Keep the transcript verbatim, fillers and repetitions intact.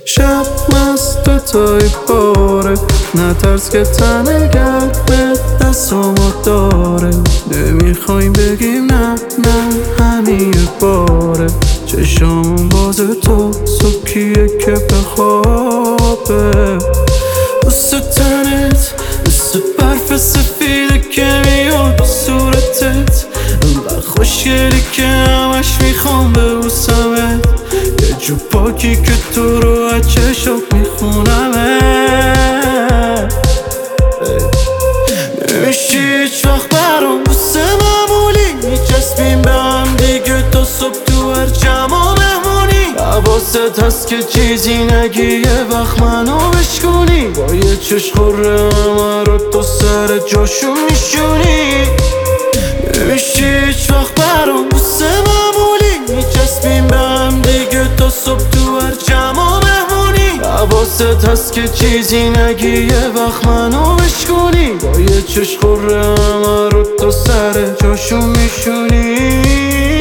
شب مست و تای باره، نترس که تنه گرمه دستامو داره. نمیخوایم بگیم نه نه همین یه باره، چشامون باز تو صبحیه که بخوابه. دوست تنت مثل برف سفیده که میاد صورتت، انقدر خوشگلی که همش میخوام ببوسمت. یه جو پاکی که تو رو از چشات میخونمه. نمیشی هیچ وقت برام بوسه معمولی، میچسبیم به هم دیگه تا صبح تو هر جمع مهمونی. حواست هست که چیزی نگی یه وقت منو بشکونی، با یه چشم خوره همه رو تو سر جاشو میشونی. نمیشی هیچ وقت برام بوسه معمولی، میچسبیم به هم دیگه تا صبح تو هر جمع مهمونی. حواست هست که چیزی نگی یه وقت منو بشکونی، با یه چشم خوره همه رو تو سر جاشو میشونی.